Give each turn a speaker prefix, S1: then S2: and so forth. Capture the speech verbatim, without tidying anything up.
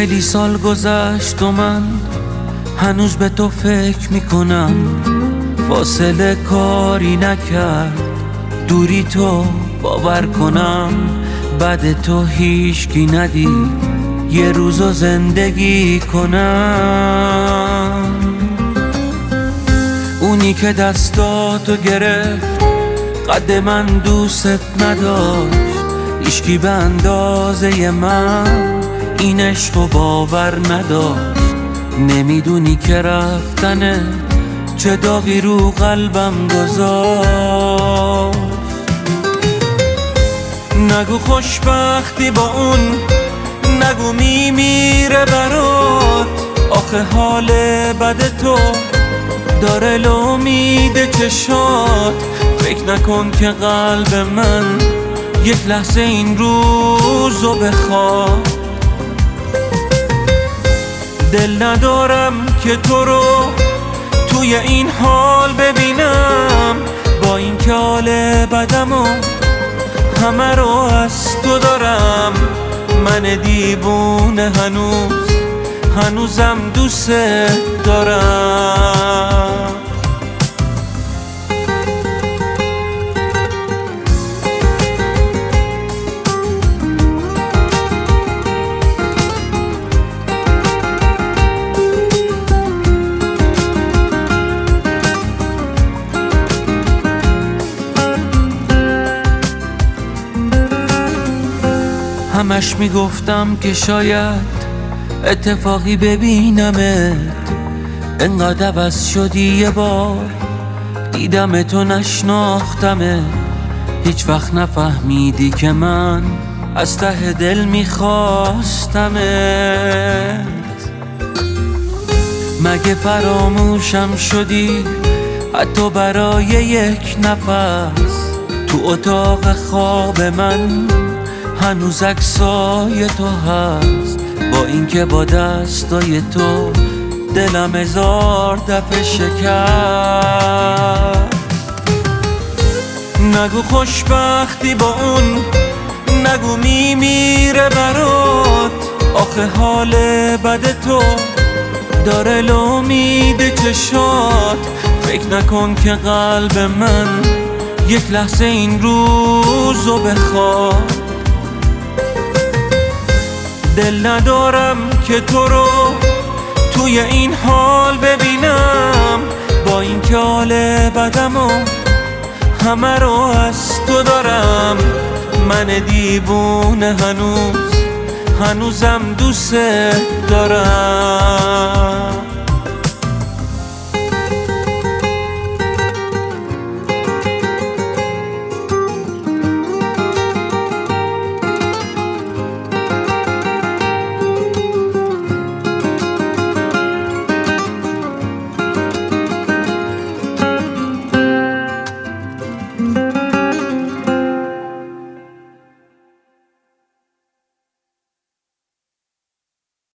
S1: خیلی سال گذشت و من هنوز به تو فکر میکنم. فاصله کاری نکرد دوری تو باور کنم. بعد تو هیچکی ندید یه روزو زندگی کنم. اونی که دستاتو گرفت قد من دوست نداشت. هیچکی به اندازه من این عشقو باور نداشت. نمیدونی که رفتنه چه داغی رو قلبم گذاشت. نگو خوشبختی با اون، نگو میمیره برات. آخه حال بد تو داره لامید چشات. فکر نکن که قلب من یک لحظه این روزو بخواد. دل ندارم که تو رو توی این حال ببینم. با این که حال بدمو همه رو از تو دارم. من دیوونه هنوز هنوزم دوست دارم. همش میگفتم که شاید اتفاقی ببینمت. انقدر عوض شدی یه بار دیدم تو نشناختمت. هیچ وقت نفهمیدی که من از ته دل میخواستمت. مگه فراموشم شدی حتی برای یک نفس؟ تو اتاق خواب من هنوز عکسای تو هست. با اینکه با دستای تو دلم هزار دفعه شکست. نگو خوشبختی با اون، نگو میمیره برات. آخه حال بد تو داره لامید چشات. فکر نکن که قلب من یک لحظه این روزو بخواد. دل ندارم که تو رو توی این حال ببینم. با این که حال بدمو همه رو از تو دارم. من دیوونه هنوز هنوزم دوست دارم.